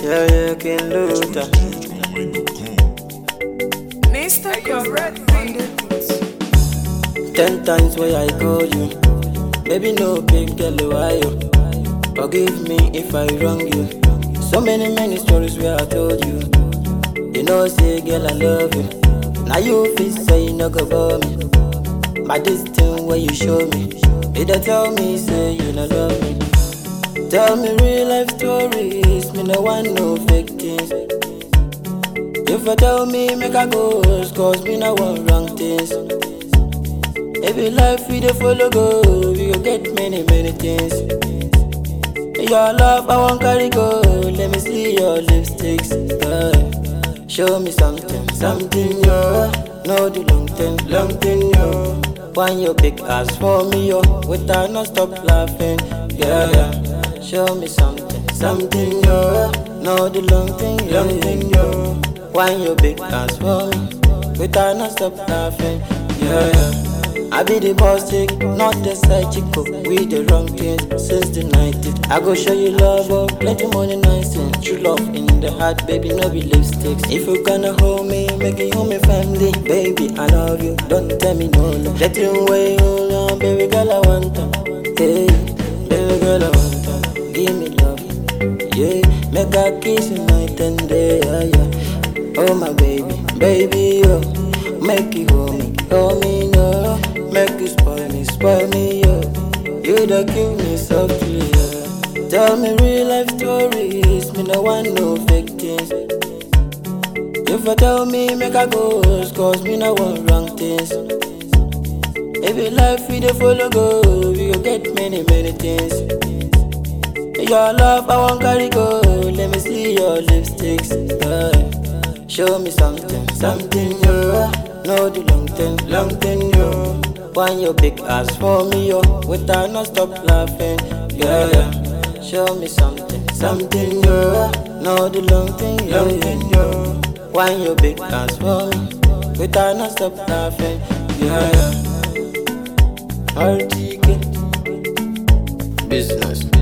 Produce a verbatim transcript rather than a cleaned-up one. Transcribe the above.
Yeah, yeah, King Luther. Mister Correct on the beats. Ten times where I call you, baby, no big girl, why you? Forgive me if I wrong you. So many, many stories where I told you. You know, say, girl, I love you. Now you feel say you no go for me. But this thing where you show me, it don't tell me, say you no love me. Tell me real life stories, me no want no fake things. If I tell me, make I go, cause me no want wrong things. Every life we dey follow go, we go get many, many things. Your love I won't carry go, let me see your lipsticks, girl. Show me something, something, yo. No the long thing, long thing, yo. Want your big ass for me, yo. Without no stop laughing, yeah, yeah. Show me something, something, yo. No the long thing, long thing, yo. Want your big ass for me, without no stop laughing, yeah, yeah. I be the boss chick, not the side chico. We the wrong things since the nineties. I go show you love, oh, plenty money, nice things. True love in the heart, baby, no be lipsticks. If you gonna hold me, make it hold me family. Baby, I love you, don't tell me no, no. Let you wait, hold on, baby girl, I want them. Hey, baby girl, I want them. Give me love, yeah. Make a kiss you night and day, yeah, yeah. Oh my baby, baby, oh. Make you hold me, hold me, no. Make you spoil me, spoil me, yo. You da kill me softly, yeah. Tell me real life stories, me no want no fake things. If I tell me, make I go, cause me no want wrong things. Every life we dey follow go, we go get many, many things. Your love I won't carry go, let me see your lipsticks, yeah. Show me something, something, yo. No the long thing, long thing, yo. Want your big ass for me, yo. Without no stop laughing, yeah, yeah. Show me something, something, yo. No the long thing, long thing, yo. Want your big ass for me, without no stop laughing, yeah, yeah. R T K Business.